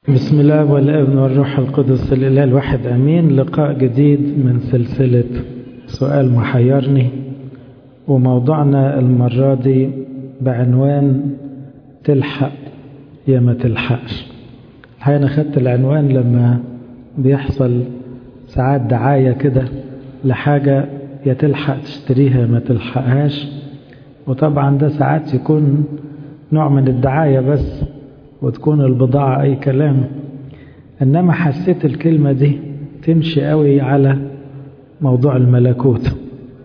بسم الله والابن والروح القدس الإله الواحد أمين. لقاء جديد من سلسلة سؤال محيرني، وموضوعنا المرة دي بعنوان تلحق يا ما تلحقش. الحقيقة أنا خدت العنوان لما بيحصل ساعات دعاية كده لحاجة يا تلحق تشتريها ما تلحقهاش، وطبعا ده ساعات يكون نوع من الدعاية بس وتكون البضاعة أي كلام. إنما حسيت الكلمة دي تمشي قوي على موضوع الملكوت.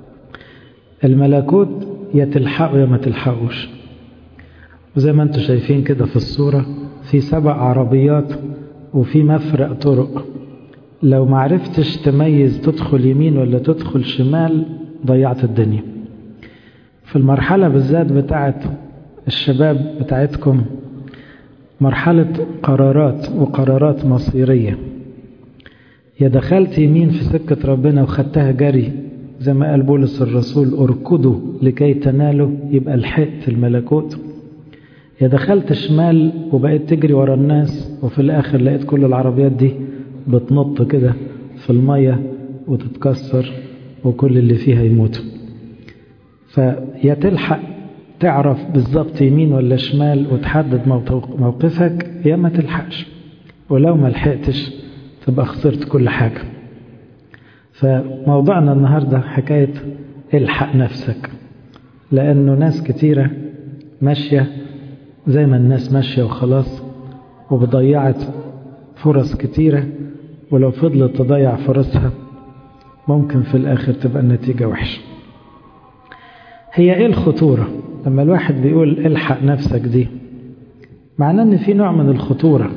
الملكوت يا تلحقوا يا ما تلحقوش، وزي ما انتم شايفين كده في الصورة في 7 عربيات وفي مفرق طرق. لو معرفتش تميز تدخل يمين ولا تدخل شمال ضيعت الدنيا. في المرحلة بالذات بتاعت الشباب بتاعتكم مرحلة قرارات وقرارات مصيرية، يا دخلت يمين في سكة ربنا وخدتها جري زي ما قال بولس الرسول اركضوا لكي تنالوا، يبقى لحقت الملكوت، يا دخلت شمال وبقيت تجري ورا الناس وفي الآخر لقيت كل العربيات دي بتنط كده في المية وتتكسر وكل اللي فيها يموتوا. فيا تلحق تعرف بالظبط يمين ولا شمال وتحدد موقفك، يا ما تلحقش، ولو ما لحقتش تبقى خسرت كل حاجة. فموضوعنا النهاردة حكاية الحق نفسك، لأنه ناس كتيرة ماشية زي ما الناس ماشية وخلاص، وبضيعت فرص كتيرة، ولو فضلت تضيع فرصها ممكن في الآخر تبقى النتيجة وحشة. هي ايه الخطورة لما الواحد بيقول الحق نفسك؟ دي معناه ان في نوع من الخطورة.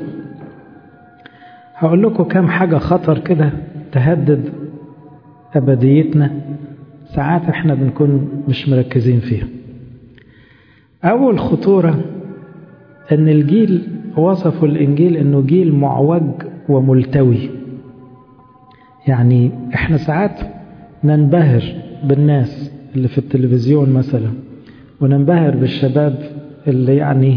هقول لكم كم حاجة خطر كده تهدد أبديتنا، ساعات احنا بنكون مش مركزين فيها. أول خطورة ان الجيل وصفوا الإنجيل انه جيل معوج وملتوي. يعني احنا ساعات ننبهر بالناس اللي في التلفزيون مثلا، وننبهر بالشباب اللي يعني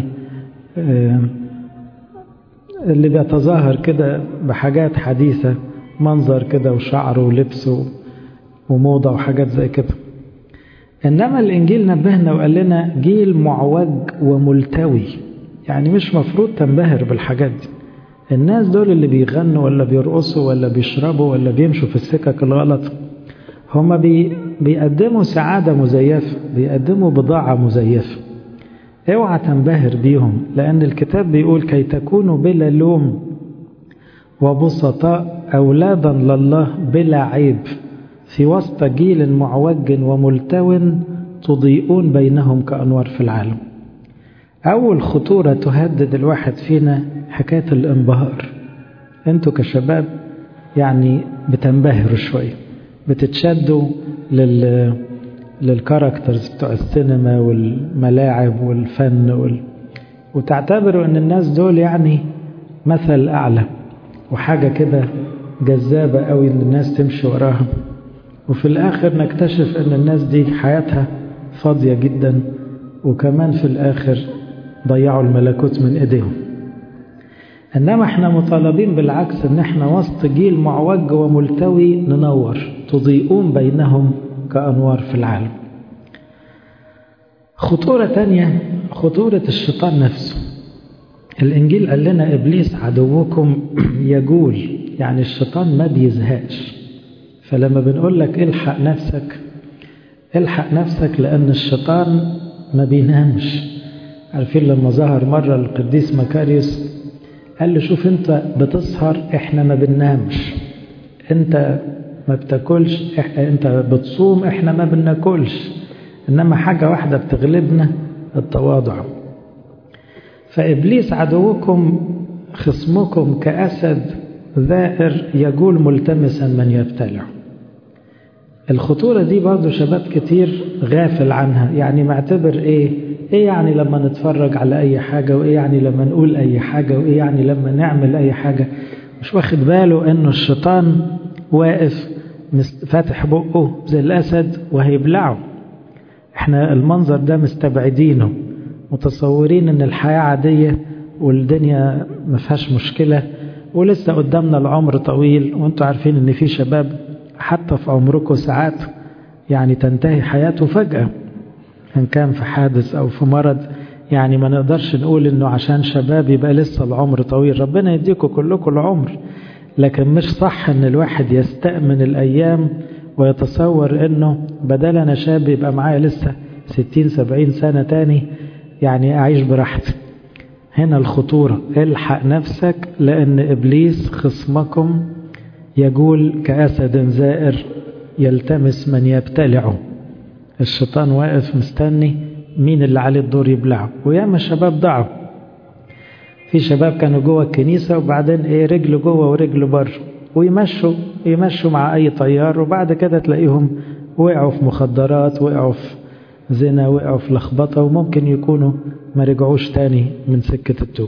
اللي بيتظاهر كده بحاجات حديثة، منظر كده وشعر ولبس وموضة وحاجات زي كده. إنما الإنجيل نبهنا وقال لنا جيل معوج وملتوي، يعني مش مفروض تنبهر بالحاجات دي. الناس دول اللي بيغنوا ولا بيرقصوا ولا بيشربوا ولا بيمشوا في السكك الغلط، هما بيقدموا سعادة مزيفة، بيقدموا بضاعة مزيفة. اوعى تنبهر بيهم، لأن الكتاب بيقول كي تكونوا بلا لوم وبسطاء أولادا لله بلا عيب في وسط جيل معوج وملتو تضيئون بينهم كأنوار في العالم. أول خطورة تهدد الواحد فينا حكاية الانبهار. انتوا كشباب يعني بتنبهروا شوية، بتتشدوا للكاركترز بتوع السينما والملاعب والفن وتعتبروا ان الناس دول يعني مثل اعلى وحاجة كده جذابة قوي ان الناس تمشي وراها، وفي الاخر نكتشف ان الناس دي حياتها فاضية جدا، وكمان في الاخر ضيعوا الملكوت من ايديهم. انما احنا مطالبين بالعكس، ان احنا وسط جيل معوج وملتوي ننور، تضيئون بينهم كأنوار في العالم. خطورة تانية خطورة الشيطان نفسه. الإنجيل قال لنا إبليس عدوكم يجول، يعني الشيطان ما بيزهقش. فلما بنقول لك الحق نفسك، الحق نفسك لأن الشيطان ما بينامش. عارفين لما ظهر مرة القديس مكاريوس قال له شوف انت بتسهر، احنا ما بننامش. انت ما بتاكلش، انت بتصوم، احنا ما بناكلش. انما حاجة واحدة بتغلبنا، التواضع. فإبليس عدوكم خصمكم كأسد ذائر يجول ملتمسا من يبتلع. الخطورة دي برضو شباب كتير غافل عنها، يعني معتبر ايه يعني لما نتفرج على اي حاجة، وايه يعني لما نقول اي حاجة، وايه يعني لما نعمل اي حاجة. مش واخد باله انه الشيطان واقف فاتح بقه زي الاسد وهيبلعه. احنا المنظر ده مستبعدينه، متصورين ان الحياة عادية والدنيا ما فيهاش مشكلة ولسه قدامنا العمر طويل، وانتوا عارفين ان في شباب حتى في عمركم ساعات يعني تنتهي حياته فجأة ان كان في حادث او في مرض. يعني ما نقدرش نقول انه عشان شباب يبقى لسه العمر طويل، ربنا يديكم كلكم العمر، لكن مش صح ان الواحد يستأمن الايام ويتصور انه بدل انا شاب يبقى معايا لسه 60-70 سنة تاني يعني اعيش براحتي. هنا الخطورة، الحق نفسك لان ابليس خصمكم يقول كأسد زائر يلتمس من يبتلعه. الشيطان واقف مستني مين اللي عليه الدور يبلعه. وياما الشباب ضعوا، في شباب كانوا جوه الكنيسة وبعدين رجل جوه ورجل بره، ويمشوا مع اي طيار، وبعد كده تلاقيهم وقعوا في مخدرات، وقعوا في زنا، وقعوا في لخبطة، وممكن يكونوا ما رجعوش تاني من سكة التوب.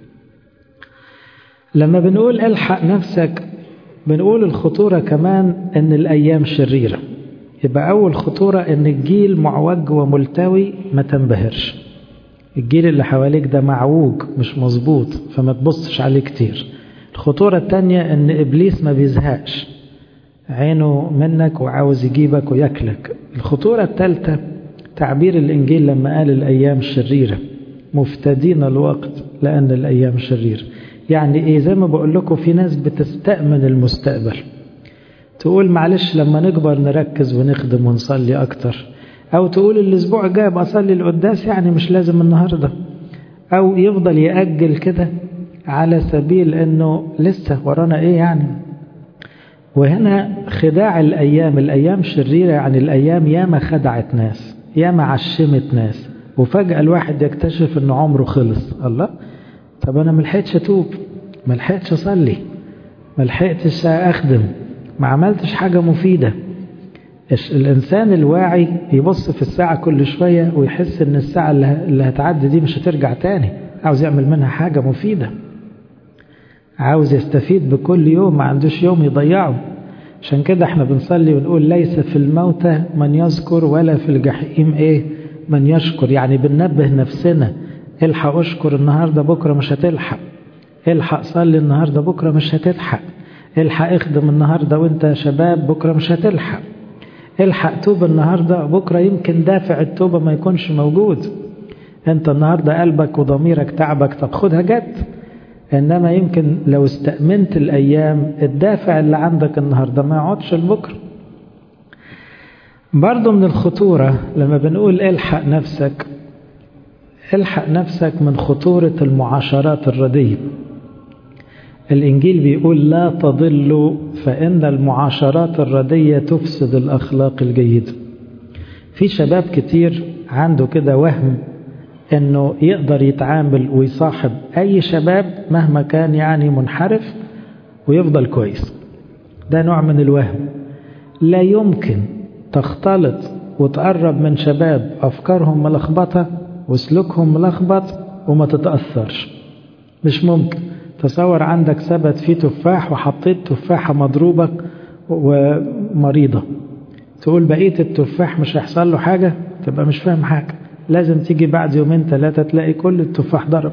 لما بنقول الحق نفسك بنقول الخطورة كمان ان الايام شريرة. يبقى اول خطورة ان الجيل معوج وملتوي، ما تنبهرش. الجيل اللي حواليك ده معوج مش مظبوط، فما تبصش عليه كتير. الخطورة التانية ان ابليس ما بيزهقش، عينه منك وعاوز يجيبك ويأكلك. الخطورة الثالثة تعبير الانجيل لما قال الايام شريرة مفتدين الوقت لان الايام شريرة. يعني ايه؟ زي ما بقول لكم في ناس بتستأمن المستقبل، تقول معلش لما نكبر نركز ونخدم ونصلي اكتر، او تقول الاسبوع الجاي بصلي القداس يعني مش لازم النهاردة، او يفضل يأجل كده على سبيل انه لسه ورانا ايه يعني. وهنا خداع الايام شريرة، يعني الايام ياما خدعت ناس، ياما عشمت ناس، وفجأة الواحد يكتشف ان عمره خلص. الله، طب انا ملحقتش اتوب، ملحقتش اصلي، ملحقتش اخدم، ما عملتش حاجة مفيدة. الإنسان الواعي يبص في الساعة كل شوية ويحس إن الساعة اللي هتعدي دي مش هترجع تاني، عاوز يعمل منها حاجة مفيدة، عاوز يستفيد بكل يوم، ما عندوش يوم يضيعه. عشان كده احنا بنصلي ونقول ليس في الموتى من يذكر ولا في الجحيم من يشكر. يعني بننبه نفسنا، الحق اشكر النهاردة بكرة مش هتلحق، الحق صلي النهاردة بكرة مش هتلحق، الحق اخدم النهاردة وانت شباب بكرة مش هتلحق، الحق توب النهاردة بكرة يمكن دافع التوبة ما يكونش موجود. انت النهاردة قلبك وضميرك تعبك، طب خدها جد. انما يمكن لو استأمنت الايام الدافع اللي عندك النهاردة ما يقعدش لبكرة. برضو من الخطورة لما بنقول الحق نفسك، الحق نفسك من خطورة المعاشرات الرديئة. الإنجيل بيقول لا تضلوا فإن المعاشرات الرديئة تفسد الأخلاق الجيدة. في شباب كتير عنده كده وهم إنه يقدر يتعامل ويصاحب أي شباب مهما كان يعني منحرف ويفضل كويس. ده نوع من الوهم. لا يمكن تختلط وتقرب من شباب أفكارهم ملخبطة وسلوكهم ملخبط وما تتأثرش، مش ممكن. تصور عندك سبت فيه تفاح وحطيت تفاحة مضروبة ومريضة، تقول بقية التفاح مش هيحصل له حاجة؟ تبقى مش فاهم حاجة. لازم تيجي بعد 2-3 تلاقي كل التفاح ضرب.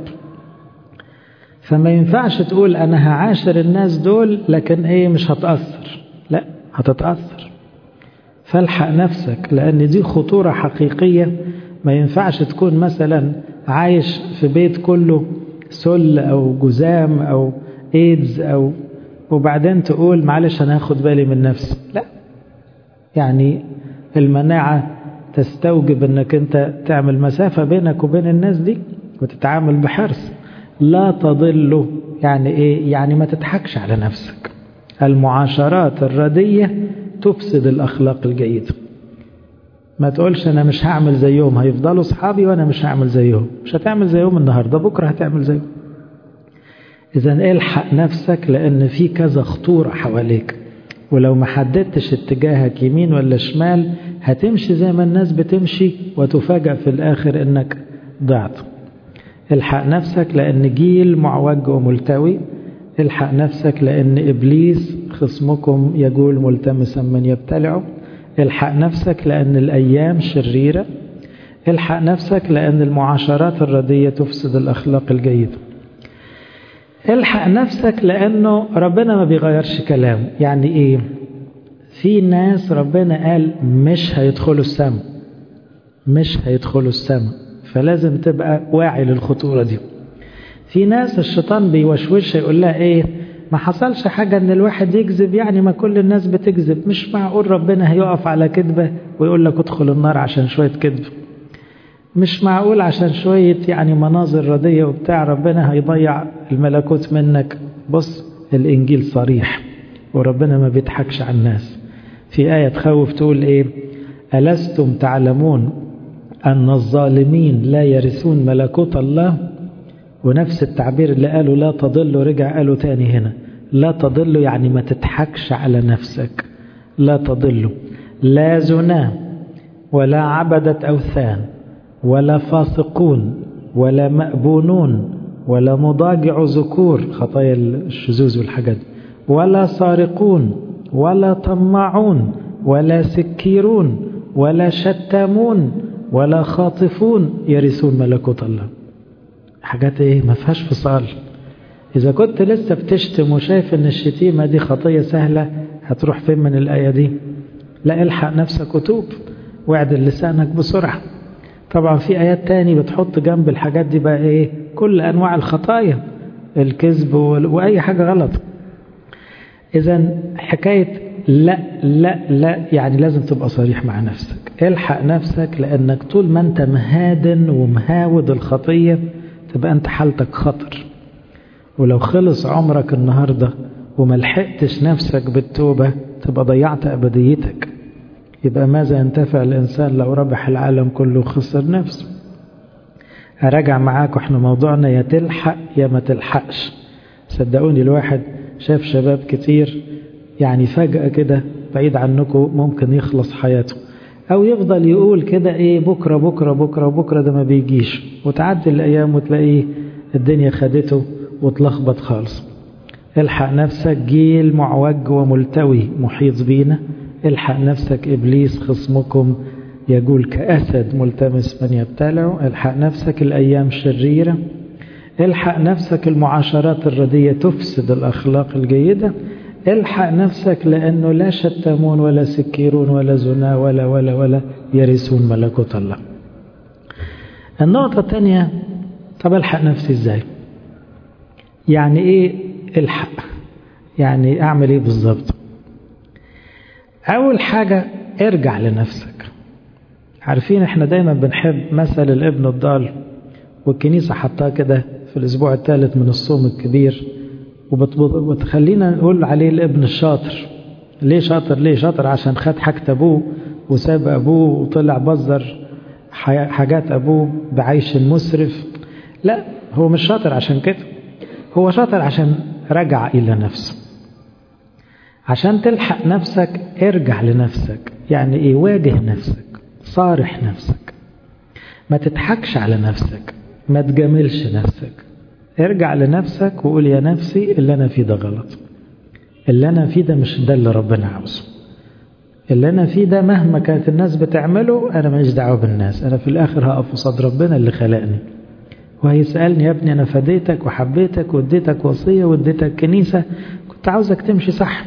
فما ينفعش تقول أنا هعاشر الناس دول لكن مش هتأثر، لا هتتأثر. فالحق نفسك لأن دي خطورة حقيقية. ما ينفعش تكون مثلا عايش في بيت كله سل أو جزام أو إيدز وبعدين تقول معلش أنا هاخد بالي من نفسي. لا، يعني المناعة تستوجب أنك أنت تعمل مسافة بينك وبين الناس دي وتتعامل بحرص. لا تضل يعني يعني ما تضحكش على نفسك. المعاشرات الرديئة تفسد الأخلاق الجيدة. ما تقولش أنا مش هعمل زيهم، هيفضلوا صحابي وأنا مش هعمل زيهم. مش هتعمل زيهم النهاردة، بكرة هتعمل زيهم. إذن الحق نفسك لأن في كذا خطورة حواليك، ولو ما حددتش اتجاهك يمين ولا شمال هتمشي زي ما الناس بتمشي وتفاجأ في الآخر إنك ضعت. الحق نفسك لأن جيل معوج وملتوي. الحق نفسك لأن إبليس خصمكم يقول ملتمسا من يبتلعه. الحق نفسك لأن الأيام شريرة. الحق نفسك لأن المعاشرات الرديئة تفسد الأخلاق الجيدة. الحق نفسك لأنه ربنا ما بيغيرش كلام. يعني إيه؟ في ناس ربنا قال مش هيدخلوا السماء، مش هيدخلوا السماء، فلازم تبقى واعي للخطورة دي. في ناس الشيطان بيوشوش يقول لها إيه، ما حصلش حاجة ان الواحد يكذب، يعني ما كل الناس بتكذب، مش معقول ربنا هيقف على كذبة ويقول لك ادخل النار عشان شوية كذب، مش معقول عشان شوية يعني مناظر ردية وبتاع ربنا هيضيع الملكوت منك. بص الإنجيل صريح وربنا ما بيضحكش على الناس. في آية تخوف تقول إيه، ألستم تعلمون أن الظالمين لا يرثون ملكوت الله؟ ونفس التعبير اللي قالوا لا تضلوا رجع قالوا تاني هنا، لا تضلوا يعني ما تضحكش على نفسك، لا تضلوا. لا زنا ولا عبدة أوثان ولا فاسقون ولا مأبونون ولا مضاجع ذكور، خطايا الشذوذ والحاجات، ولا سارقون ولا طماعون ولا سكيرون ولا شتامون ولا خاطفون يرثون ملكوت الله. حاجات ايه ما فيهاش فصال. اذا كنت لسه بتشتم وشايف ان الشتيمة دي خطية سهلة، هتروح فين من الآية دي؟ لا الحق نفسك وتوب واعدل لسانك بسرعة. طبعا في آيات تاني بتحط جنب الحاجات دي بقى ايه، كل انواع الخطايا، الكذب واي حاجة غلط. اذا حكاية لا لا لا يعني لازم تبقى صريح مع نفسك. الحق نفسك، لانك طول ما انت مهادن ومهاود الخطية تبقى انت حالتك خطر. ولو خلص عمرك النهاردة وملحقتش نفسك بالتوبة تبقى ضيعت أبديتك. يبقى ماذا ينتفع الإنسان لو ربح العالم كله وخسر نفسه؟ أراجع معاك، وإحنا موضوعنا يا تلحق يا ما تلحقش. صدقوني الواحد شاف شباب كتير يعني فجأة كده بعيد عنكم ممكن يخلص حياته، أو يفضل يقول كده إيه بكرة بكرة بكرة بكرة، ده ما بيجيش، وتعدي الأيام وتلاقيه الدنيا خدته وتلخبط خالص. الحق نفسك، جيل معوج وملتوي محيط بينا. الحق نفسك، إبليس خصمكم يقول كأسد ملتمس من يبتلعه. الحق نفسك، الأيام شريرة. الحق نفسك، المعاشرات الردية تفسد الأخلاق الجيدة. الحق نفسك لأنه لا شتامون ولا سكيرون ولا زنا ولا ولا ولا يرثون ملكوت الله. النقطة الثانية، طب الحق نفسي ازاي؟ يعني ايه الحق؟ يعني اعمل ايه بالظبط؟ اول حاجة ارجع لنفسك. عارفين احنا دايما بنحب مثل الابن الضال، والكنيسة حطاه كده في الاسبوع الثالث من الصوم الكبير، وتخلينا نقول عليه الابن الشاطر. ليه شاطر؟ ليه شاطر؟ عشان خد حاجة ابوه وساب ابوه وطلع بزر حاجات ابوه بعيش مسرف. لا، هو مش شاطر عشان كده، هو شاطر عشان رجع إلى نفسه. عشان تلحق نفسك ارجع لنفسك. يعني ايه؟ واجه نفسك، صارح نفسك، ما تضحكش على نفسك، ما تجاملش نفسك. ارجع لنفسك وقول يا نفسي اللي أنا فيه ده غلط، اللي أنا فيه ده مش ده اللي ربنا عاوزه، اللي أنا فيه ده مهما كانت الناس بتعمله أنا ماليش دعوة بالناس، أنا في الآخر هقف قصاد ربنا اللي خلقني وهيسألني يا ابني أنا فديتك وحبيتك واديتك وصية واديتك كنيسة، كنت عاوزك تمشي صح.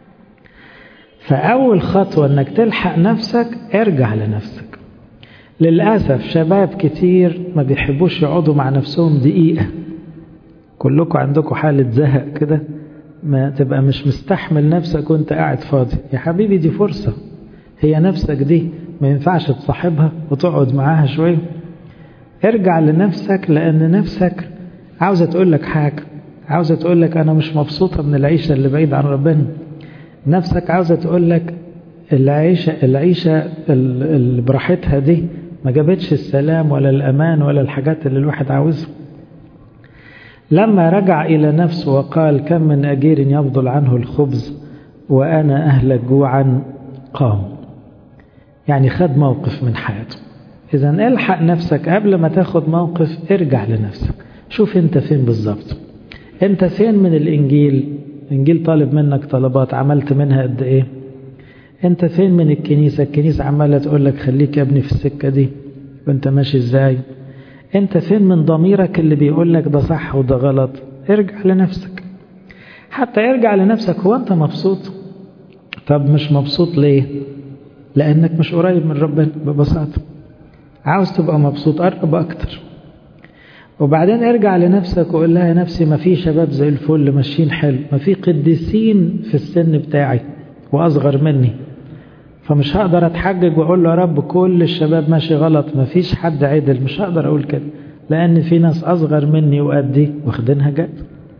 فأول خطوة أنك تلحق نفسك، ارجع لنفسك. للأسف شباب كتير ما بيحبوش يقعدوا مع نفسهم دقيقة. كلكم عندكم حالة زهق كده، ما تبقى مش مستحمل نفسك وانت قاعد فاضي. يا حبيبي دي فرصة، هي نفسك دي ما ينفعش تصاحبها وتقعد معاها شوية. ارجع لنفسك، لأن نفسك عاوزة تقول لك حاجة، عاوزة تقول لك أنا مش مبسوطة من العيشة اللي بعيد عن ربنا. نفسك عاوزة تقول لك العيشة اللي براحتها دي ما جابتش السلام ولا الأمان ولا الحاجات اللي الواحد عاوزها. لما رجع إلى نفسه وقال كم من أجير يفضل عنه الخبز وأنا أهلك جوعا، قام. يعني خد موقف من حياته. إذن الحق نفسك قبل ما تاخد موقف. ارجع لنفسك، شوف انت فين بالظبط. انت فين من الإنجيل؟ الإنجيل طالب منك طلبات، عملت منها قد ايه؟ انت فين من الكنيسة؟ الكنيسة عمالة تقول لك خليك يا ابني في السكة دي، وانت ماشي ازاي؟ انت فين من ضميرك اللي بيقول لك ده صح وده غلط؟ ارجع لنفسك. حتى ارجع لنفسك، هو أنت مبسوط؟ طب مش مبسوط ليه؟ لأنك مش قريب من ربنا ببساطة. عاوز تبقى مبسوط، قرب أكتر. وبعدين ارجع لنفسك وقول لها يا نفسي ما في شباب زي الفل ماشيين حلو، ما في قديسين في السن بتاعي وأصغر مني، فمش هقدر أتحجج وأقول له يا رب كل الشباب ماشي غلط، ما فيش حد عدل. مش هقدر أقول كده، لأن في ناس أصغر مني وقدي واخدينها جد.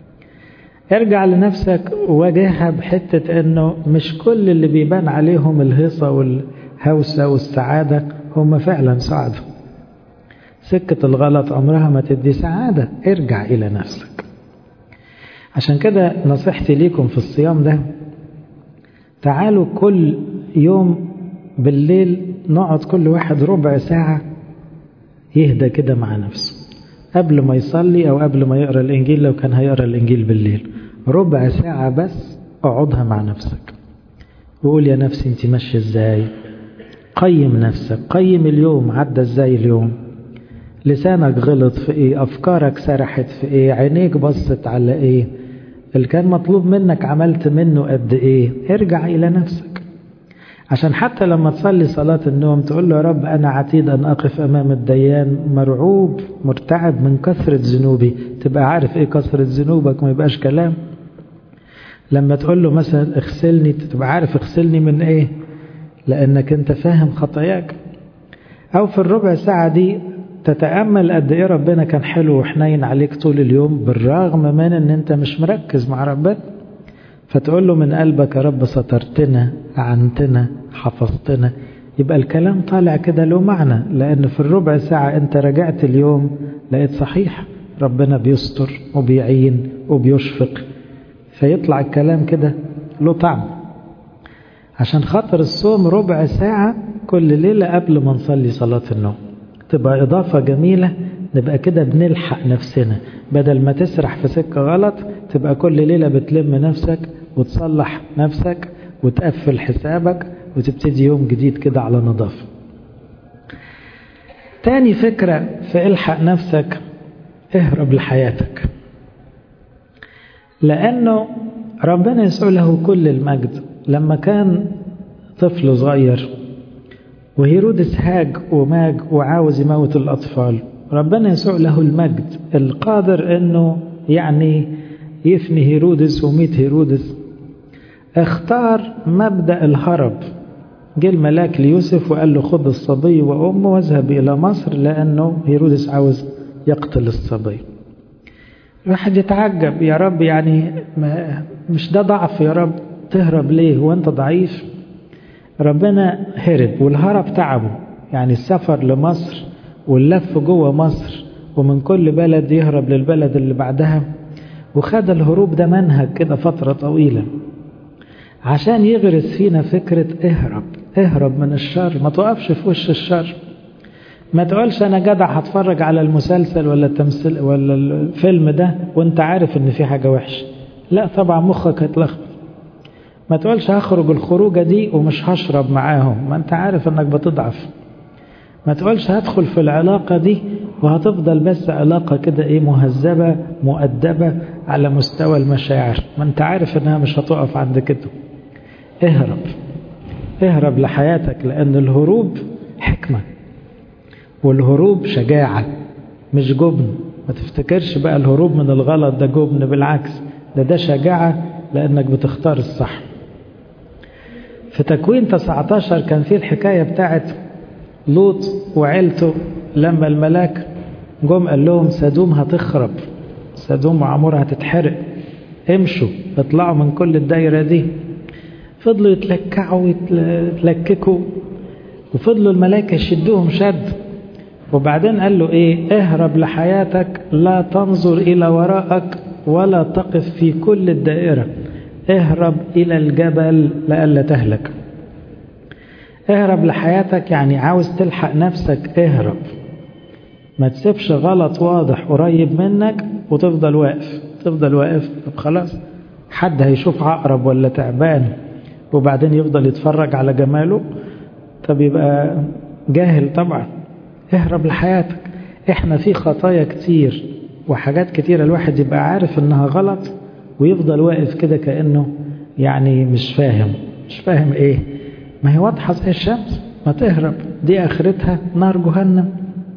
ارجع لنفسك وواجهها بحتة أنه مش كل اللي بيبان عليهم الهيصة والهوسة والسعادة هم فعلا سعادة. سكة الغلط عمرها ما تدي سعادة. ارجع إلى نفسك. عشان كده نصيحتي ليكم في الصيام ده، تعالوا كل يوم بالليل نقعد كل واحد ربع ساعة يهدى كده مع نفسه قبل ما يصلي أو قبل ما يقرأ الإنجيل. لو كان هيقرأ الإنجيل بالليل ربع ساعة بس اقعدها مع نفسك وقول يا نفسي انت ماشية ازاي. قيم نفسك، قيم اليوم عدى ازاي اليوم، لسانك غلط في ايه، افكارك سرحت في ايه، عينيك بصت على ايه، اللي كان مطلوب منك عملت منه قد ايه. ارجع الى نفسك عشان حتى لما تصلي صلاة النوم تقول له يا رب انا عتيد ان اقف امام الديان مرعوب مرتعب من كثرة ذنوبي. تبقى عارف ايه كثرة ذنوبك، ما يبقاش كلام. لما تقول له مثلا اغسلني تبقى عارف اغسلني من ايه، لانك انت فاهم خطاياك. او في الربع ساعة دي تتأمل قد ايه ربنا كان حلو وحنين عليك طول اليوم بالرغم من ان انت مش مركز مع ربنا. فتقول له من قلبك يا رب سترتنا، عنتنا، حفظتنا. يبقى الكلام طالع كده له معنى، لان في الربع ساعة انت رجعت اليوم لقيت صحيح ربنا بيستر وبيعين وبيشفق، فيطلع الكلام كده له طعم. عشان خاطر الصوم ربع ساعة كل ليلة قبل ما نصلي صلاة النوم تبقى إضافة جميلة. نبقى كده بنلحق نفسنا، بدل ما تسرح في سكة غلط تبقى كل ليلة بتلم نفسك وتصلح نفسك وتقفل حسابك وتبتدي يوم جديد كده على نظافة. تاني فكرة في الحق نفسك، اهرب لحياتك. لأنه ربنا يسوع له كل المجد لما كان طفل صغير وهيرودس هاج وماج وعاوز يموت الأطفال، ربنا يسوع له المجد القادر أنه يعني يفني هيرودس وميت هيرودس. اختار مبدأ الهرب. جه الملاك ليوسف وقال له خذ الصبي وأمه واذهب إلى مصر، لأنه هيرودس عاوز يقتل الصبي. الواحد يتعجب، يا رب يعني مش ده ضعف يا رب؟ تهرب ليه وانت ضعيف؟ ربنا هرب، والهرب تعبه. يعني السفر لمصر واللف جوه مصر ومن كل بلد يهرب للبلد اللي بعدها، وخد الهروب ده منهج كده فترة طويلة عشان يغرس فينا فكرة اهرب. اهرب من الشر، ما توقفش في وش الشر. ما تقولش انا جدع هتفرج على المسلسل ولا التمثيل ولا الفيلم ده وانت عارف ان في حاجة وحشة. لا طبعا مخك هيتلخبط. ما تقولش هخرج الخروجة دي ومش هشرب معاهم، ما انت عارف انك بتضعف. ما تقولش هدخل في العلاقة دي وهتفضل بس علاقة كده ايه مهذبة مؤدبة على مستوى المشاعر، ما انت عارف انها مش هتقف عند كده. اهرب، اهرب لحياتك، لان الهروب حكمة والهروب شجاعة مش جبن. ما تفتكرش بقى الهروب من الغلط ده جبن، بالعكس ده شجاعة لأنك بتختار الصح. في تكوين 19 كان فيه الحكاية بتاعت لوط وعيلته لما الملاك جم قال لهم سدوم هتخرب، سدوم وعمورها هتتحرق، امشوا اطلعوا من كل الدايرة دي. فضلوا يتلكعوا ويتلككوا وفضلوا الملائكة يشدوهم شد. وبعدين قال له ايه؟ اهرب لحياتك، لا تنظر الى وراءك ولا تقف في كل الدائرة، اهرب الى الجبل لئلا تهلك. اهرب لحياتك يعني عاوز تلحق نفسك، اهرب. ما تسيبش غلط واضح قريب منك وتفضل واقف. تفضل واقف طب خلاص حد هيشوف عقرب ولا تعبان وبعدين يفضل يتفرج على جماله؟ طب يبقى جاهل طبعا. اهرب لحياتك. احنا في خطايا كتير وحاجات كتيرة الواحد يبقى عارف انها غلط ويفضل واقف كده كأنه يعني مش فاهم ايه. ما هي واضحة زي الشمس، ما تهرب، دي اخرتها نار جهنم.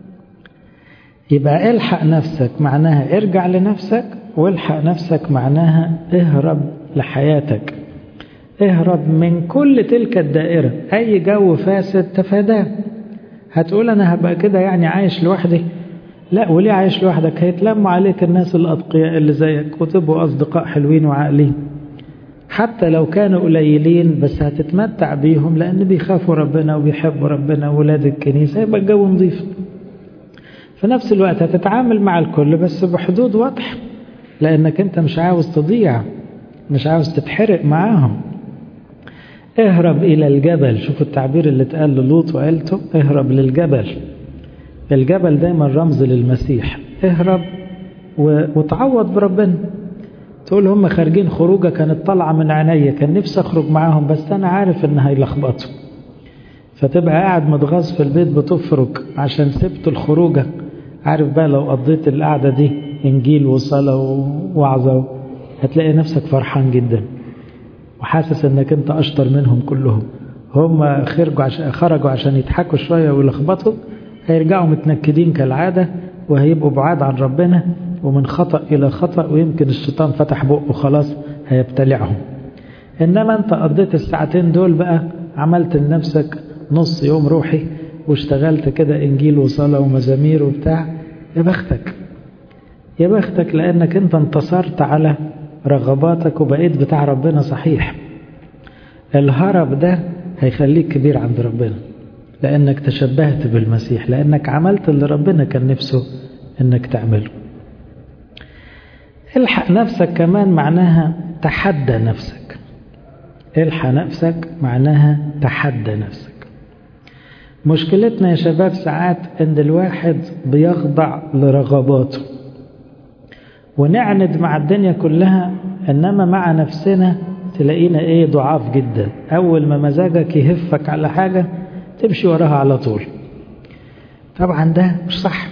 يبقى الحق نفسك معناها ارجع لنفسك، والحق نفسك معناها اهرب لحياتك، اهرب من كل تلك الدائرة. اي جو فاسد تفاداه. هتقول انا هبقى كده يعني عايش لوحدي، لا، وليه عايش لوحدك؟ هيتلموا عليك الناس الأتقياء اللي زيك وتبقوا أصدقاء حلوين وعاقلين، حتى لو كانوا قليلين بس هتتمتع بيهم لأن بيخافوا ربنا وبيحبوا ربنا وولاد الكنيسة، يبقى الجو نظيف. في نفس الوقت هتتعامل مع الكل بس بحدود واضحة، لأنك أنت مش عاوز تضيع، مش عاوز تتحرق معاهم. اهرب إلى الجبل. شوفوا التعبير اللي اتقال للوط وعيلته، اهرب للجبل. الجبل دايما رمز للمسيح. اهرب وتعوض بربنا. تقول هم خارجين خروجه كانت طالعة من عينيا، كان نفسي اخرج معاهم بس انا عارف ان هيلخبطوا، فتبقى قاعد متغاظ في البيت بتفرك عشان سبت الخروجه. عارف بقى لو قضيت القعدة دي انجيل وصلاة ووعظة هتلاقي نفسك فرحان جدا وحاسس انك انت اشطر منهم كلهم. هم خرجوا عشان يضحكوا شوية ويلخبطوا، هيرجعوا متنكدين كالعادة وهيبقوا بعاد عن ربنا ومن خطأ إلى خطأ، ويمكن الشيطان فتح بقه خلاص هيبتلعهم. إنما أنت قضيت الساعتين دول بقى عملت لنفسك نص يوم روحي واشتغلت كده إنجيل وصلاة ومزامير وبتاع، يا بختك يا بختك، لأنك أنت انتصرت على رغباتك وبقيت بتاع ربنا صحيح. الهرب ده هيخليك كبير عند ربنا، لأنك تشبهت بالمسيح، لأنك عملت اللي ربنا كان نفسه أنك تعمله. الحق نفسك كمان معناها تحدى نفسك. الحق نفسك معناها تحدى نفسك. مشكلتنا يا شباب ساعات أن الواحد بيخضع لرغباته ونعند مع الدنيا كلها، إنما مع نفسنا تلاقينا ضعاف جدا. أول ما مزاجك يهفك على حاجة تمشي وراها على طول. طبعا ده مش صح،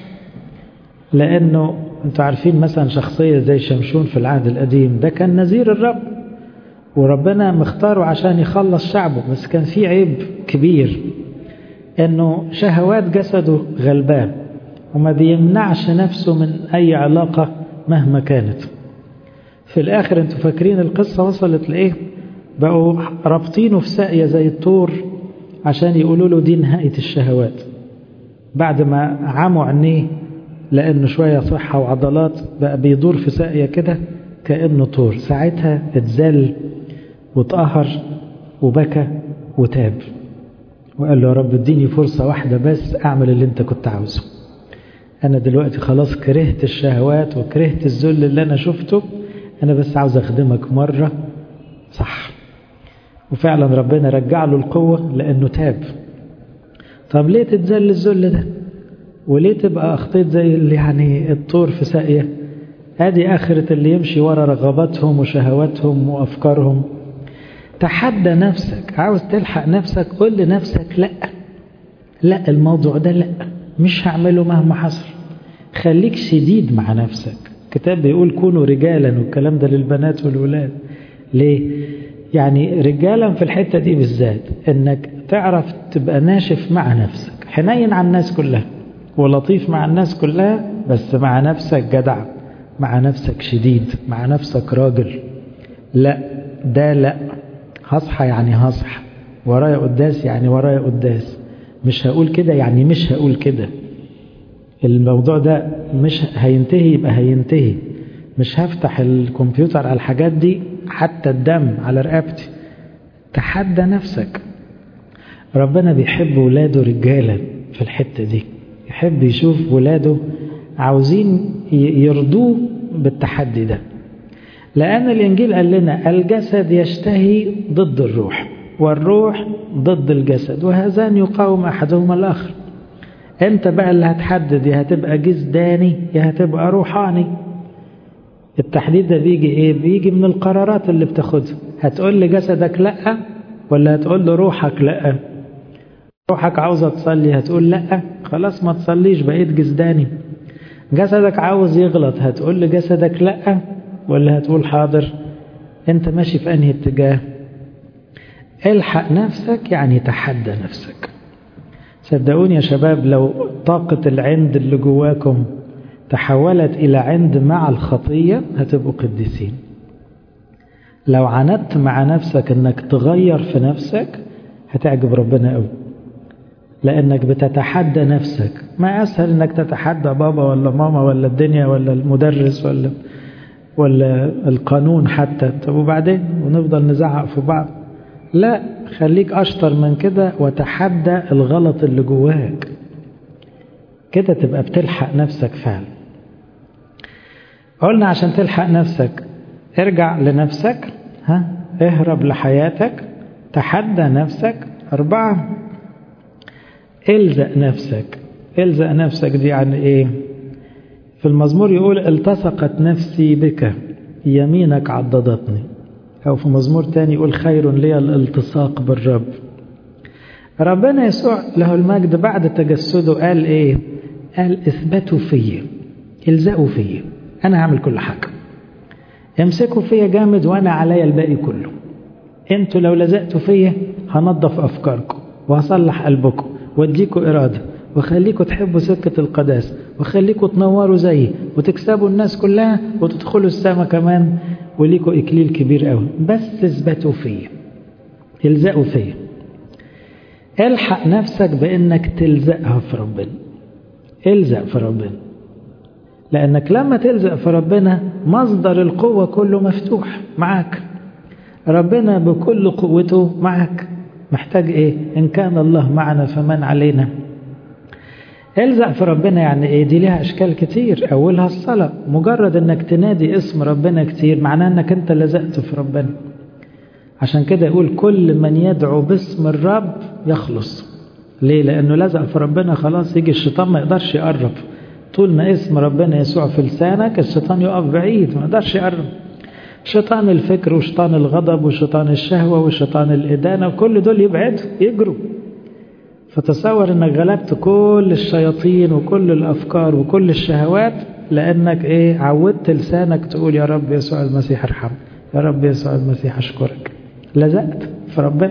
لأنه انتوا عارفين مثلا شخصية زي شمشون في العهد القديم، ده كان نذير الرب وربنا مختاره عشان يخلص شعبه، بس كان في عيب كبير انه شهوات جسده غلبان وما بيمنعش نفسه من اي علاقة مهما كانت. في الاخر انتوا فاكرين القصة وصلت لايه؟ بقوا رابطينه في ساقية زي الطور عشان يقولوا له دي نهاية الشهوات. بعد ما عموا عينيه لأنه شوية صحة وعضلات بقى بيدور في ساقية كده كأنه طور. ساعتها اتزل واتقهر وبكى وتاب وقال له يا رب اديني فرصة واحدة بس أعمل اللي انت كنت عاوزه. أنا دلوقتي خلاص كرهت الشهوات وكرهت الذل اللي أنا شفته، أنا بس عاوز أخدمك مرة صح. وفعلا ربنا رجع له القوة لأنه تاب. طب ليه تتذل الذل ده؟ وليه تبقى أخطيت زي اللي يعني الطور في ساقية؟ هذه آخرة اللي يمشي ورا رغباتهم وشهواتهم وأفكارهم. تحدى نفسك. عاوز تلحق نفسك قل لنفسك لا الموضوع ده لا، مش هعمله مهما حصل. خليك شديد مع نفسك. كتاب بيقول كونوا رجالا، والكلام ده للبنات والولاد. ليه؟ يعني رجالا في الحتة دي بالذات، انك تعرف تبقى ناشف مع نفسك، حنين على الناس كلها ولطيف مع الناس كلها، بس مع نفسك جدع، مع نفسك شديد، مع نفسك راجل. لا ده لا، هصحى يعني هصحى، ورايا قداس يعني ورايا قداس، مش هقول كده يعني مش هقول كده. الموضوع ده مش هينتهي يبقى هينتهي. مش هفتح الكمبيوتر على الحاجات دي، حتى الدم على رقبتي. تحدى نفسك. ربنا بيحب ولاده رجالا في الحتة دي، يحب يشوف ولاده عاوزين يرضوه بالتحدي ده. لأن الإنجيل قال لنا الجسد يشتهي ضد الروح والروح ضد الجسد وهذان يقاوم أحدهما الآخر. أنت بقى اللي هتحدد، يا هتبقى جسداني يا هتبقى روحاني. التحديد ده بيجي إيه؟ بيجي من القرارات اللي بتاخدها. هتقول لجسدك لأ ولا هتقول لروحك لأ؟ روحك عاوزة تصلي هتقول لأ، خلاص ما تصليش، بقيت جسداني. جسدك عاوز يغلط، هتقول لجسدك لأ ولا هتقول حاضر؟ انت ماشي في انهي اتجاه؟ الحق نفسك يعني تحدى نفسك. صدقوني يا شباب، لو طاقة العند اللي جواكم تحولت إلى عند مع الخطية هتبقوا قديسين. لو عاندت مع نفسك انك تغير في نفسك هتعجب ربنا قوي، لانك بتتحدى نفسك. ما اسهل انك تتحدى بابا ولا ماما ولا الدنيا ولا المدرس ولا القانون حتى. طب وبعدين ونفضل نزعق في بعض؟ لا، خليك اشطر من كده وتحدى الغلط اللي جواك، كده تبقى بتلحق نفسك فعلا. قلنا عشان تلحق نفسك ارجع لنفسك، اهرب لحياتك، تحدى نفسك. 4 الزق نفسك. الزق نفسك دي يعني ايه؟ في المزمور يقول التصقت نفسي بك، يمينك عضدتني. او في مزمور تاني يقول خير لي الالتصاق بالرب. ربنا يسوع له المجد بعد تجسده قال ايه؟ قال اثبتوا فيا، الزقوا فيا، انا هعمل كل حاجة، امسكوا فيا جامد وانا عليا الباقي كله. انتوا لو لزقتوا فيا هنظف افكاركم وهصلح قلبكم واديكوا ارادة وخليكوا تحبوا سكة القداسة وخليكوا تنوروا زيي وتكسبوا الناس كلها وتدخلوا السماء كمان وليكوا اكليل كبير قوي. بس اثبتوا فيا، الزقوا فيا. الحق نفسك بانك تلزقها في ربنا. الزق في ربنا، لأنك لما تلزق في ربنا مصدر القوة كله مفتوح معاك. ربنا بكل قوته معاك. محتاج ايه؟ إن كان الله معنا فمن علينا. الزق في ربنا يعني ايه؟ دي لها أشكال كتير. أولها الصلاة. مجرد انك تنادي اسم ربنا كتير معناه انك انت لزقت في ربنا. عشان كده يقول كل من يدعو باسم الرب يخلص. ليه؟ لأنه لزق في ربنا خلاص يجي الشيطان ما يقدرش يقرب. طول ما اسم ربنا يسوع في لسانك الشيطان يقف بعيد، ما يقدرش يقرب. شيطان الفكر وشيطان الغضب وشيطان الشهوة وشيطان الإدانة وكل دول يبعدوا يجروا. فتصور انك غلبت كل الشياطين وكل الأفكار وكل الشهوات لأنك ايه؟ عودت لسانك تقول يا رب يسوع المسيح ارحم، يا رب يسوع المسيح اشكرك. لزقت في ربنا.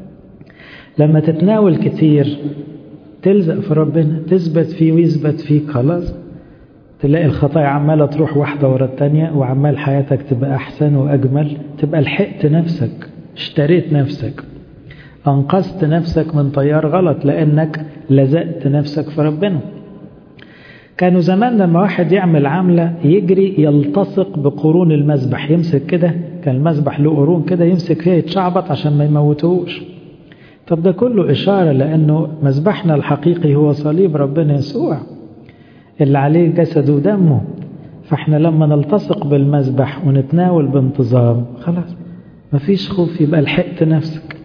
لما تتناول كتير تلزق في ربنا، تثبت فيه ويثبت فيك، خلاص تلاقي الخطايا عمالة تروح واحدة ورا التانية وعمال حياتك تبقى أحسن وأجمل. تبقى لحقت نفسك، اشتريت نفسك، أنقذت نفسك من طيار غلط لأنك لزقت نفسك في ربنا. كانوا زمان لما واحد يعمل عملة يجري يلتصق بقرون المذبح، يمسك كده، كان المذبح له قرون كده يمسك فيها يتشعبط عشان ما يموتوش. طب ده كله إشارة لأنه مذبحنا الحقيقي هو صليب ربنا يسوع اللي عليه جسده ودمه. فإحنا لما نلتصق بالمذبح ونتناول بانتظام خلاص مفيش خوف، يبقى لحقت نفسك.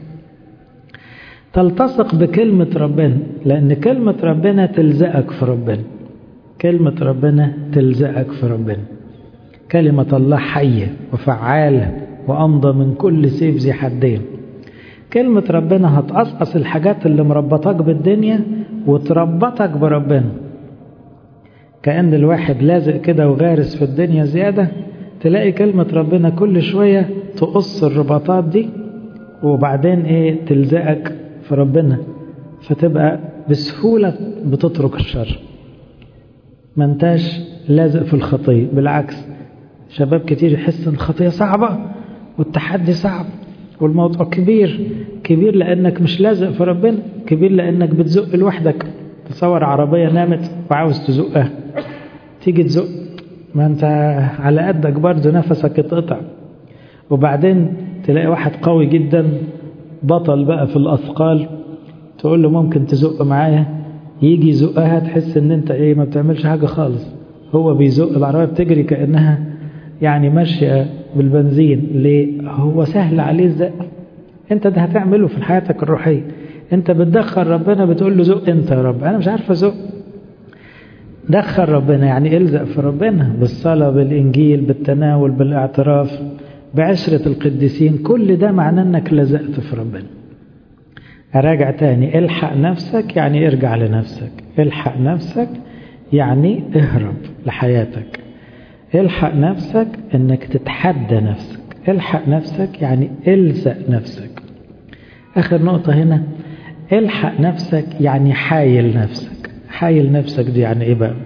تلتصق بكلمة ربنا لأن كلمة ربنا تلزقك في ربنا. كلمة ربنا تلزقك في ربنا. كلمة الله حية وفعالة وأمضى من كل سيف ذي حدين. كلمة ربنا هتقصقص الحاجات اللي مربطاك بالدنيا وتربطك بربنا. كأن الواحد لازق كده وغارس في الدنيا زيادة، تلاقي كلمة ربنا كل شوية تقص الرباطات دي وبعدين ايه؟ تلزقك في ربنا، فتبقى بسهولة بتترك الشر، ما انتاش لازق في الخطية. بالعكس شباب كتير يحس ان الخطية صعبة والتحدي صعب والموضوع كبير لأنك مش لازق في ربنا. كبير لأنك بتزق لوحدك. تصور عربية نامت وعاوز تزقها، تيجي تزق ما انت على قدك برضو نفسك اتقطع. وبعدين تلاقي واحد قوي جدا بطل بقى في الأثقال تقول له ممكن تزق معايا، يجي يزقها تحس ان انت ايه؟ ما بتعملش حاجة خالص. هو بيزق العربية بتجري كأنها يعني ماشية بالبنزين. ليه؟ هو سهل عليه الزق. انت ده هتعمله في حياتك الروحية. انت بتدخل ربنا بتقول له زق انت يا رب، انا مش عارف ازق. دخل ربنا يعني الزق في ربنا بالصلاة بالإنجيل بالتناول بالاعتراف بعشرة القديسين. كل ده معناه انك لزقت في ربنا. اراجع تاني، الحق نفسك يعني ارجع لنفسك. الحق نفسك يعني اهرب لحياتك. الحق نفسك انك تتحدى نفسك. الحق نفسك يعني الزق نفسك. اخر نقطة هنا، الحق نفسك يعني حايل نفسك. حايل نفسك دي يعني ايه بقى؟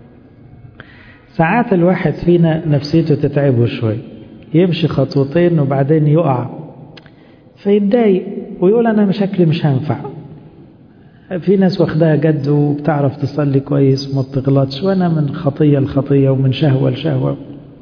ساعات الواحد فينا نفسيته تتعبه شوي، يمشي خطوتين وبعدين يقع فيتضايق ويقول انا شكلي مش هنفع. في ناس واخدها جد وبتعرف تصلي كويس وما بتغلطش، وانا من خطية لخطية ومن شهوة لشهوة.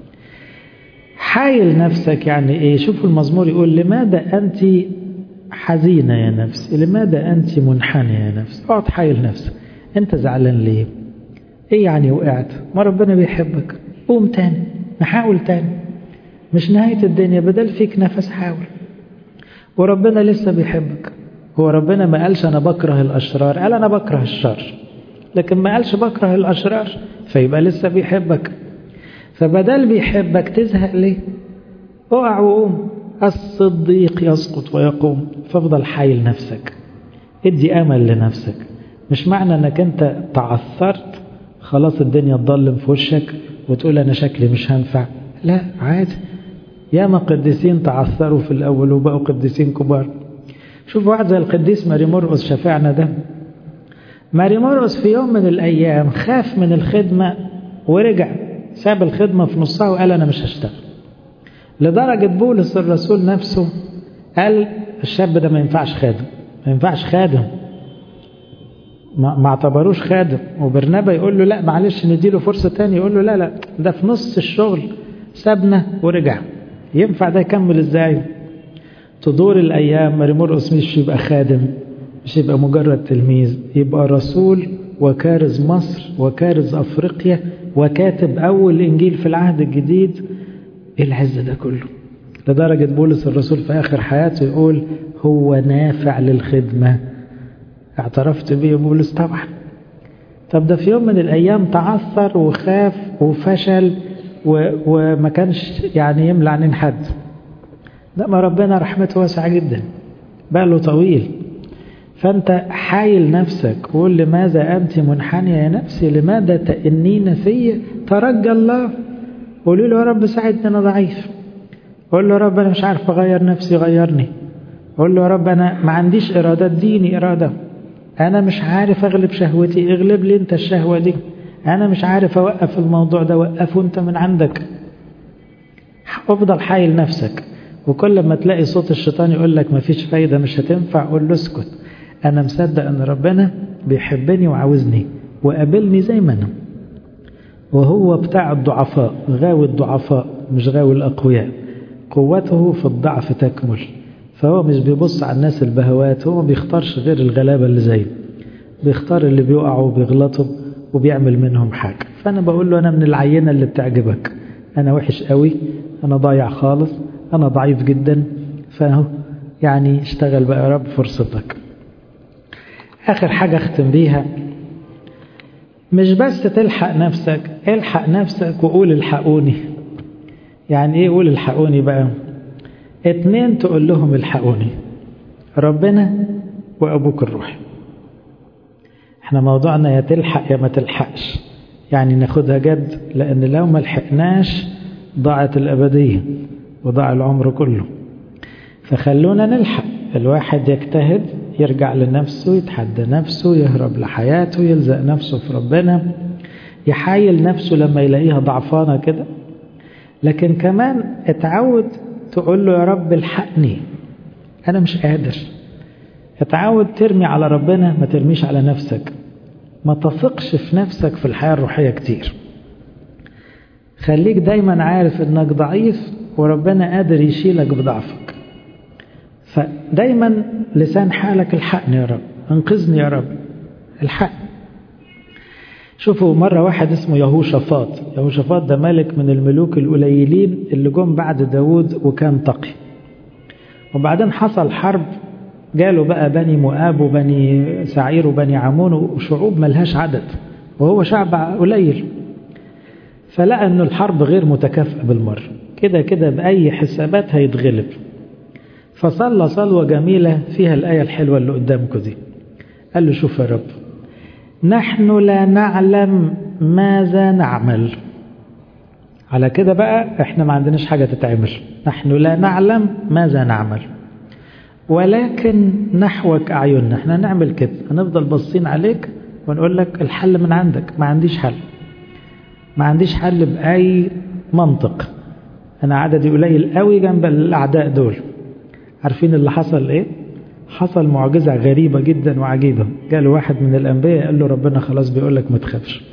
حايل نفسك يعني ايه؟ شوفوا المزمور يقول لماذا انت حزينة يا نفس، لماذا أنت منحنية يا نفس. اقعد حايل نفسك، أنت زعلان ليه؟ إيه يعني وقعت؟ ما ربنا بيحبك، قوم تاني، نحاول تاني، مش نهاية الدنيا، بدل فيك نفس حاول، وربنا لسه بيحبك. هو ربنا ما قالش أنا بكره الأشرار، قال أنا بكره الشر، لكن ما قالش بكره الأشرار، فيبقى لسه بيحبك. فبدل بيحبك تزهق ليه؟ اقع وقوم. الصديق يسقط ويقوم. فافضل حايل نفسك، ادي امل لنفسك. مش معنى انك انت تعثرت خلاص الدنيا تضلم في وشك وتقول انا شكلي مش هنفع. لا، عادي، ياما قديسين تعثروا في الاول وبقوا قديسين كبار. شوف واحد زي القديس ماري مرقس شفيعنا ده. ماري مرقس في يوم من الايام خاف من الخدمة ورجع ساب الخدمة في نصها وقال انا مش هشتغل. لدرجة بولس الرسول نفسه قال الشاب ده ما ينفعش خادم، ما ينفعش خادم، ما اعتبروش خادم. وبرنابا يقول له لا معلش نديله فرصة تانية، يقول له لا ده في نص الشغل سابنا ورجع، ينفع ده يكمل ازاي؟ تدور الايام، ماري مرقس مش يبقى خادم، مش يبقى مجرد تلميذ، يبقى رسول وكارز مصر وكارز افريقيا وكاتب اول انجيل في العهد الجديد. ايه العز ده كله؟ لدرجة بولس الرسول في آخر حياته يقول هو نافع للخدمة. اعترفت بيه بولس طبعا. طب ده في يوم من الأيام تعثر وخاف وفشل وما كانش يعني يملى عنين حد. ده ما ربنا رحمته واسعة جدا، بقى له طويل. فأنت حايل نفسك، قول لماذا أنت منحنية يا نفسي، لماذا تأنين في؟ ترجى الله، قولي له يا رب ساعدني أنا ضعيف، قول له يا رب أنا مش عارف أغير نفسي غيرني، قول له يا رب أنا ما عنديش إرادة اديني إرادة، أنا مش عارف أغلب شهوتي اغلب لي أنت الشهوة دي، أنا مش عارف أوقف الموضوع ده وقفه أنت من عندك. افضل حايل نفسك، وكل ما تلاقي صوت الشيطان يقول لك ما فيش فايدة مش هتنفع، قول له اسكت، أنا مصدق أن ربنا بيحبني وعاوزني وقابلني زي ما أنا، وهو بتاع الضعفاء، غاوي الضعفاء مش غاوي الأقوياء، قوته في الضعف تكمل. فهو مش بيبص على الناس البهوات، هو بيختارش غير الغلابة اللي زيه، بيختار اللي بيقعوا وبيغلطوا وبيعمل منهم حاجة. فأنا بقول له أنا من العينة اللي بتعجبك، أنا وحش قوي، أنا ضايع خالص، أنا ضعيف جدا، فهو يعني اشتغل بقى يا رب فرصتك. آخر حاجة اختم بيها، مش بس تلحق نفسك، الحق نفسك وقول الحقوني. يعني ايه قول الحقوني بقى؟ 2 تقول لهم الحقوني، ربنا وأبوك الروحي. احنا موضوعنا يا تلحق يا ما تلحقش، يعني ناخدها جد، لأن لو ما لحقناش ضاعت الأبدية وضاع العمر كله. فخلونا نلحق، الواحد يجتهد، يرجع لنفسه، يتحدى نفسه، يهرب لحياته، يلزق نفسه في ربنا، يحايل نفسه لما يلاقيها ضعفانة كده. لكن كمان اتعود تقول له يا رب الحقني، أنا مش قادر. اتعود ترمي على ربنا، ما ترميش على نفسك، ما تثقش في نفسك في الحياة الروحية كتير. خليك دايما عارف انك ضعيف وربنا قادر يشيلك بضعفك. فدايما لسان حالك الحقني يا رب، انقذني يا رب، الحقني. شوفوا مرة واحد اسمه يهوشافاط. يهوشافاط ده ملك من الملوك القليلين اللي جم بعد داود وكان تقي. وبعدين حصل حرب، جاله بقى بني مؤاب وبني سعير وبني عمون وشعوب ملهاش عدد، وهو شعب قليل. فلقى أن الحرب غير متكافئة بالمرة، كده بأي حسابات هيتغلب. فصلى صلوة جميلة فيها الآية الحلوة اللي قدامكم دي. قال له شوف يا رب، نحن لا نعلم ماذا نعمل. على كده بقى احنا ما عندناش حاجة تتعمل، نحن لا نعلم ماذا نعمل ولكن نحوك أعيننا. احنا نعمل كده، هنفضل باصين عليك ونقول لك الحل من عندك. ما عنديش حل، ما عنديش حل بأي منطق. أنا عددي قليل قوي جنب الأعداء دول. عارفين اللي حصل إيه؟ حصل معجزة غريبة جدا وعجيبة. قال واحد من الأنبياء قال له ربنا خلاص بيقول لك ما تخافش،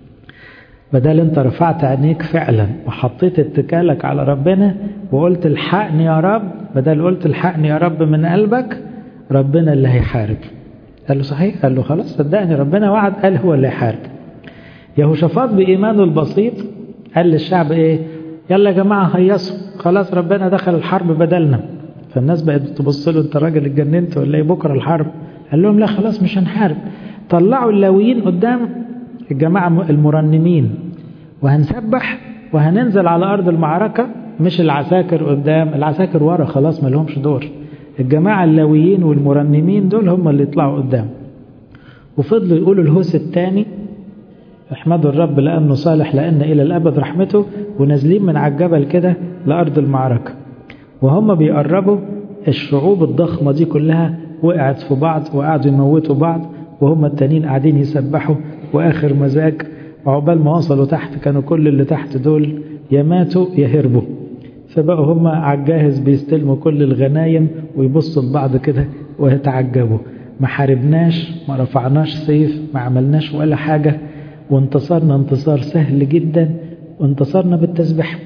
بدل انت رفعت عينيك فعلا وحطيت اتكالك على ربنا وقلت الحقني يا رب، بدل قلت الحقني يا رب من قلبك، ربنا اللي هيحارب. قال له صحيح؟ قال له خلاص صدقني ربنا وعد، قال هو اللي هيحارب. يهوشافاط بإيمانه البسيط قال للشعب ايه؟ يلا يا جماعة هيصوا، خلاص ربنا دخل الحرب بدلنا. فالناس بقت تبص له انت راجل اتجننت ولا ايه بكره الحرب؟ قال لهم لا خلاص مش هنحارب. طلعوا اللاويين قدام الجماعة المرنمين وهنسبح وهننزل على أرض المعركة، مش العساكر قدام، العساكر ورا خلاص ما لهمش دور. الجماعة اللاويين والمرنمين دول هم اللي يطلعوا قدام. وفضلوا يقولوا الهوس الثاني احمدوا الرب لأنه صالح لأن إلى الأبد رحمته، ونازلين من على الجبل كده لأرض المعركة. وهم بيقربوا الشعوب الضخمة دي كلها وقعت في بعض وقعدوا يموتوا بعض، وهم التانيين قاعدين يسبحوا وآخر مزاج. وعقبال ما وصلوا تحت كانوا كل اللي تحت دول يا ماتوا يا هربوا. فبقوا هم على الجاهز بيستلموا كل الغنايم ويبصوا لبعض كده ويتعجبوا. ما حاربناش، ما رفعناش سيف، ما عملناش ولا حاجة، وانتصرنا انتصار سهل جدا، وانتصرنا بالتسبيح.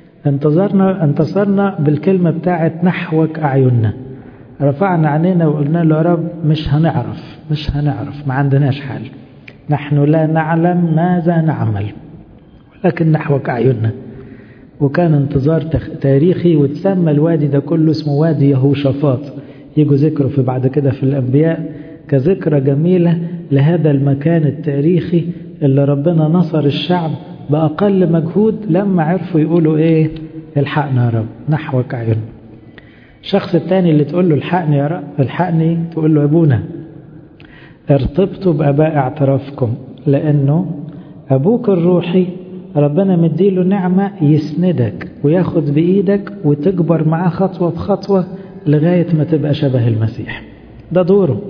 انتصرنا بالكلمة بتاعت نحوك أعيننا. رفعنا عينينا وقلنا له يا رب مش هنعرف ما عندناش حل، نحن لا نعلم ماذا نعمل ولكن نحوك أعيننا. وكان انتظار تاريخي، وتسمى الوادي ده كله اسمه وادي يهوشافاط. يجوا ذكره في بعد كده في الأنبياء كذكرى جميلة لهذا المكان التاريخي اللي ربنا نصر الشعب بأقل مجهود لما عرفوا يقولوا ايه؟ الحقنا يا رب، نحوك أعيننا. الشخص الثاني اللي تقول له الحقني يا رب، الحقني، تقول له أبونا ارتبطوا بأباء اعترافكم، لأنه أبوك الروحي ربنا مديله نعمة يسندك وياخد بإيدك وتكبر معاه خطوة بخطوة لغاية ما تبقى شبه المسيح. ده دوره.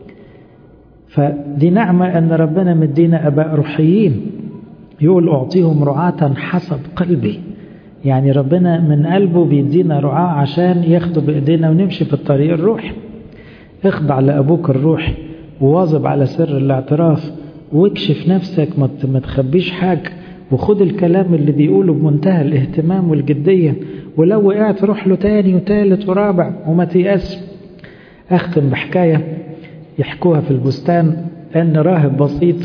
فدي نعمة أن ربنا مدينا أباء روحيين. يقول أعطيهم رعاة حسب قلبي، يعني ربنا من قلبه بيدينا رعاة عشان ياخدوا بإيدينا ونمشي في الطريق الروحي. اخضع لأبوك الروحي وواظب على سر الاعتراف واكشف نفسك، ما تخبيش حاجة، وخد الكلام اللي بيقوله بمنتهى الاهتمام والجدية، ولو وقعت روح له تاني وتالت ورابع وما تيأس. أختم بحكاية يحكوها في البستان، أن راهب بسيط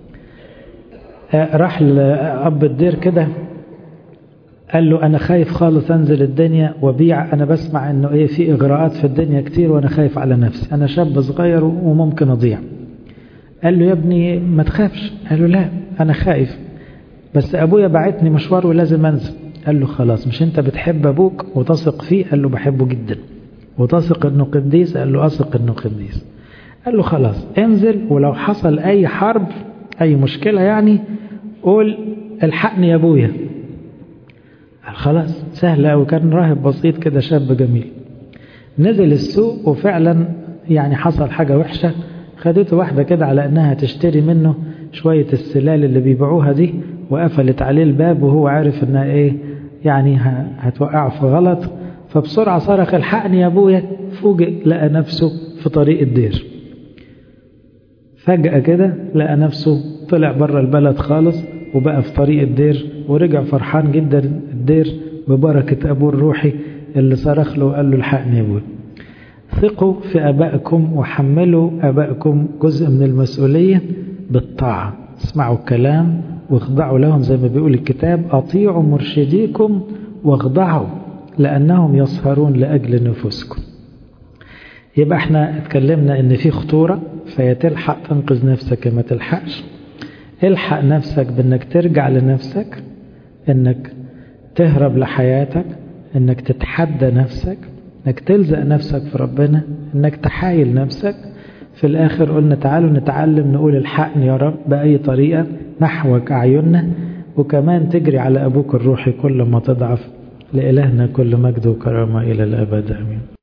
راح لأب الدير كده قال له أنا خايف خالص أنزل الدنيا وبيع، أنا بسمع أنه إيه في إغراءات في الدنيا كتير وأنا خايف على نفسي، أنا شاب صغير وممكن أضيع. قال له يا ابني ما تخافش. قال له لا أنا خايف بس أبويا بعتني مشوار ولازم أنزل. قال له خلاص مش أنت بتحب أبوك وتثق فيه؟ قال له بحبه جدا. وتثق أنه قديس؟ قال له أثق أنه قديس. قال له خلاص انزل، ولو حصل أي حرب أي مشكلة يعني قول الحقني يا أبويا. قال خلاص سهلة. وكان راهب بسيط كده شاب جميل. نزل السوق وفعلا يعني حصل حاجة وحشة، خدته واحدة كده على أنها تشتري منه شوية السلال اللي بيبيعوها دي، وقفلت عليه الباب وهو عارف أنها إيه يعني هتوقعه في غلط. فبسرعة صرخ الحقني يا أبويا. فوجئ لقى نفسه في طريق الدير. فجأة كده لقى نفسه طلع بره البلد خالص وبقى في طريق الدير، ورجع فرحان جدا الدير ببركة أبوه الروحي اللي صرخ له وقال له الحقني يا أبويا. ثقوا في أبائكم وحملوا أبائكم جزء من المسؤولية بالطاعة. اسمعوا الكلام واخضعوا لهم زي ما بيقول الكتاب، أطيعوا مرشديكم واخضعوا لأنهم يسهرون لأجل نفوسكم. يبقى احنا اتكلمنا ان في خطورة، فيا تلحق تنقذ نفسك ما تلحقش. الحق نفسك بانك ترجع لنفسك، انك تهرب لحياتك، انك تتحدى نفسك، انك تلزق نفسك في ربنا، انك تحايل نفسك. في الآخر قلنا تعالوا نتعلم نقول الحقني يا رب بأي طريقة، نحوك أعيننا، وكمان تجري على أبوك الروحي كل ما تضعف. لإلهنا كل مجد وكرامة إلى الأبد آمين.